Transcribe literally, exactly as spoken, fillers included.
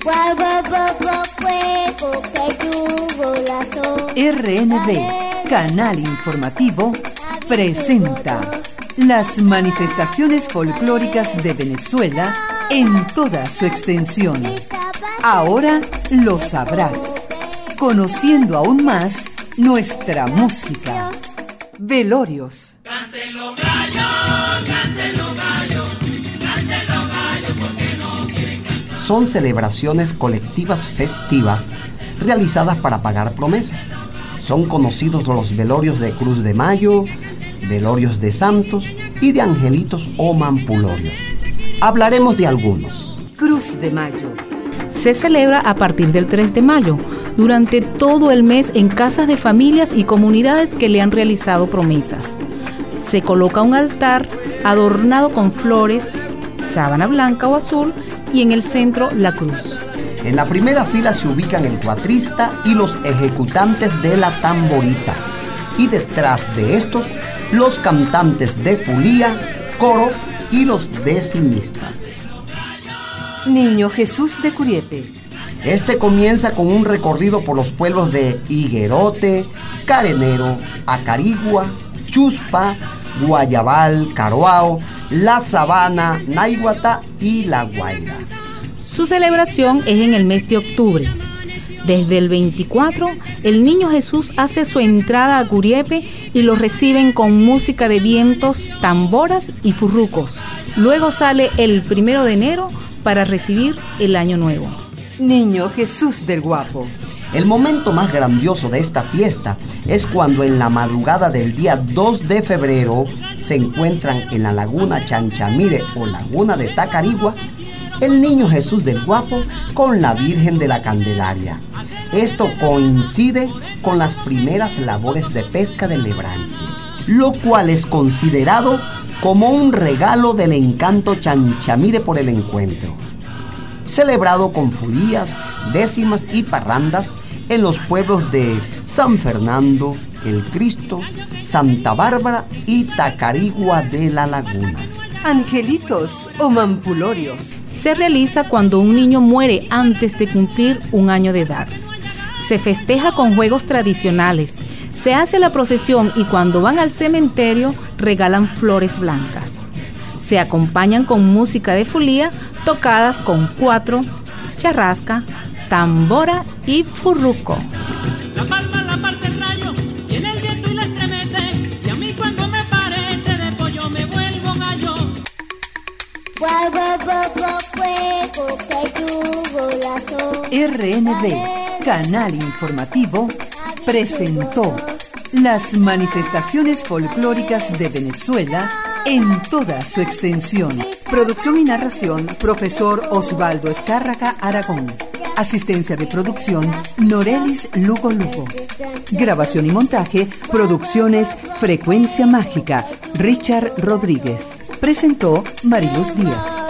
R N B, Canal Informativo, presenta las manifestaciones folclóricas de Venezuela en toda su extensión. Ahora lo sabrás, conociendo aún más nuestra música. Velorios. Canten los gallos, canten los gallos, canten los gallos porque no quieren cantar. Son celebraciones colectivas festivas realizadas para pagar promesas. Son conocidos los velorios de Cruz de Mayo, velorios de santos y de angelitos o mampulorios. Hablaremos de algunos. Cruz de Mayo. Se celebra a partir del tres de mayo, durante todo el mes en casas de familias y comunidades que le han realizado promesas. Se coloca un altar adornado con flores, sábana blanca o azul y en el centro la cruz. En la primera fila se ubican el cuatrista y los ejecutantes de la tamborita. Y detrás de estos, los cantantes de fulía, coro y los decimistas. Niño Jesús de Curiepe. Este comienza con un recorrido por los pueblos de Higuerote, Carenero, Acarigua, Chuspa, Guayabal, Caroao, La Sabana, Naiguatá y La Guaira. Su celebración es en el mes de octubre. Desde el veinticuatro, el Niño Jesús hace su entrada a Curiepe y lo reciben con música de vientos, tamboras y furrucos. Luego sale el primero de enero para recibir el Año Nuevo. Niño Jesús del Guapo. El momento más grandioso de esta fiesta es cuando en la madrugada del día dos de febrero se encuentran en la laguna Chanchamire o laguna de Tacarigua el Niño Jesús del Guapo con la Virgen de la Candelaria. Esto coincide con las primeras labores de pesca del Lebranche, lo cual es considerado como un regalo del encanto Chanchamire por el encuentro, celebrado con fulías, décimas y parrandas en los pueblos de San Fernando, El Cristo, Santa Bárbara y Tacarigua de la Laguna. Angelitos o mampulorios. Se realiza cuando un niño muere antes de cumplir un año de edad. Se festeja con juegos tradicionales, se hace la procesión y cuando van al cementerio regalan flores blancas. Se acompañan con música de fulía tocadas con cuatro, charrasca, tambora y furruco. La palma la parte el rayo, tiene el viento y la estremece, y a mí cuando me parece de pollo me vuelvo gallo. R N B, Canal Informativo, presentó las manifestaciones folclóricas de Venezuela en toda su extensión. Producción y narración, profesor Osvaldo Escárraga Aragón. Asistencia de producción, Norelis Lugo Lugo. Grabación y montaje, Producciones Frecuencia Mágica, Richard Rodríguez. Presentó Mariluz Díaz.